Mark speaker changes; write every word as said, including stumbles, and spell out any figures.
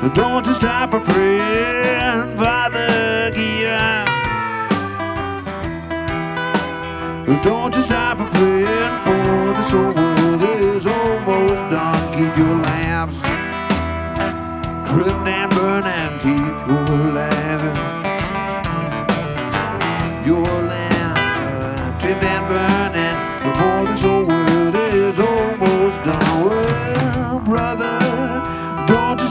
Speaker 1: Don't you stop a praying, Father Gear. Don't you stop a praying, for this whole world is almost done. Keep your lamps trimmed and burning. Keep your lamp, your lamp trimmed and burning before this whole